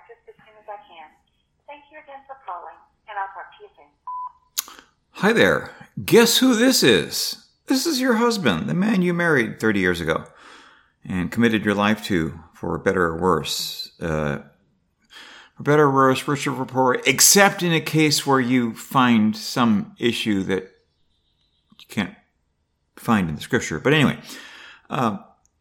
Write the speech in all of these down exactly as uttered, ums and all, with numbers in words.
just as soon as I can. Thank you again for calling, and I'll talk to you soon. Hi there. Guess who this is? This is your husband, the man you married thirty years ago and committed your life to, for better or worse. Uh, for better or worse, richer or poor, except in a case where you find some issue that you can't find in the scripture. But anyway, uh,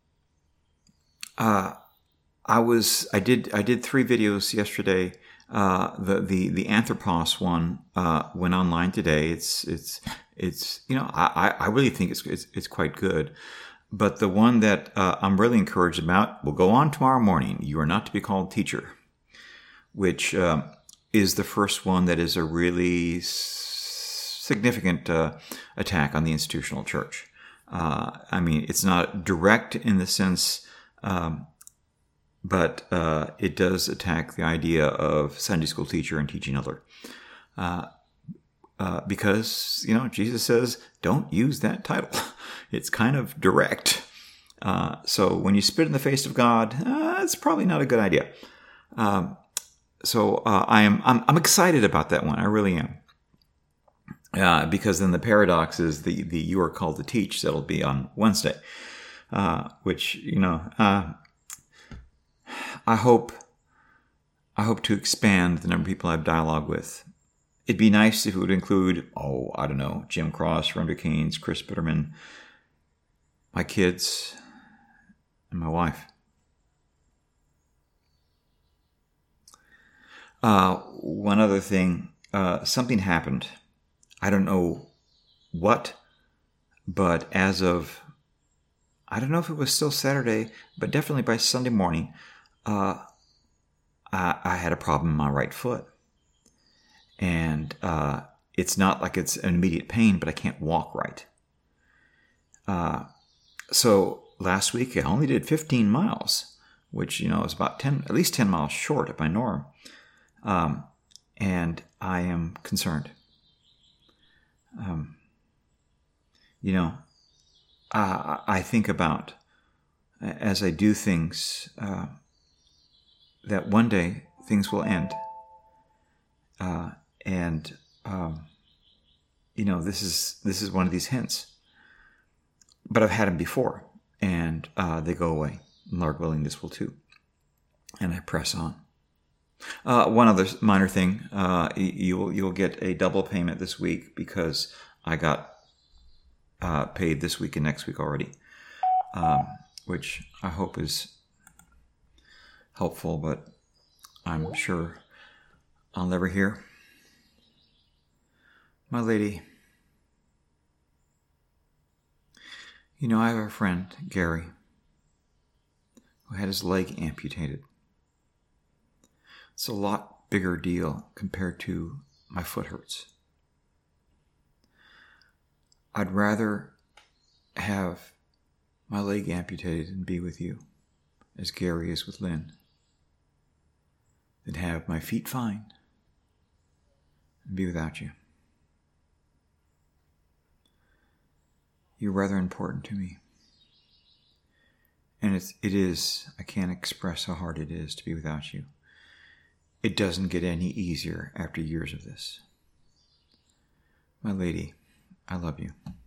uh, I was I did I did three videos yesterday. Uh, the the the Anthropos one uh, went online today. It's it's it's you know I, I really think it's, it's it's quite good. But the one that uh, I'm really encouraged about will go on tomorrow morning. You are not to be called teacher, which uh, is the first one that is a really s- significant uh, attack on the institutional church. Uh, I mean, it's not direct in the sense. Um, But uh, it does attack the idea of Sunday school teacher and teaching elder. Uh, uh, because, you know, Jesus says, don't use that title. It's kind of direct. Uh, so when you spit in the face of God, uh, it's probably not a good idea. Um, so uh, I am, I'm, I'm excited about that one. I really am. Uh, because then the paradox is the, the you are called to teach. That'll be on Wednesday. Uh, which, you know... Uh, I hope I hope to expand the number of people I have dialogue with. It'd be nice if it would include, oh, I don't know, Jim Cross, Rhonda Keynes, Chris Bitterman, my kids, and my wife. Uh, one other thing, uh, something happened. I don't know what, but as of, I don't know if it was still Saturday, but definitely by Sunday morning, Uh, I, I had a problem in my right foot. And uh, it's not like it's an immediate pain, but I can't walk right. Uh, so last week I only did fifteen miles, which, you know, is about ten, at least ten miles short of my norm. Um, and I am concerned. Um, you know, I, I think about, as I do things, uh, that one day things will end. Uh, and, um, you know, this is this is one of these hints. But I've had them before, and uh, they go away. Lord willing, this will too. And I press on. Uh, one other minor thing, uh, you'll, you'll get a double payment this week because I got uh, paid this week and next week already, um, which I hope is helpful, but I'm sure I'll never hear. My lady, you know, I have a friend, Gary, who had his leg amputated. It's a lot bigger deal compared to my foot hurts. I'd rather have my leg amputated and be with you, as Gary is with Lynn, than have my feet fine and be without you. You're rather important to me. And it's, it is, I can't express how hard it is to be without you. It doesn't get any easier after years of this. My lady, I love you.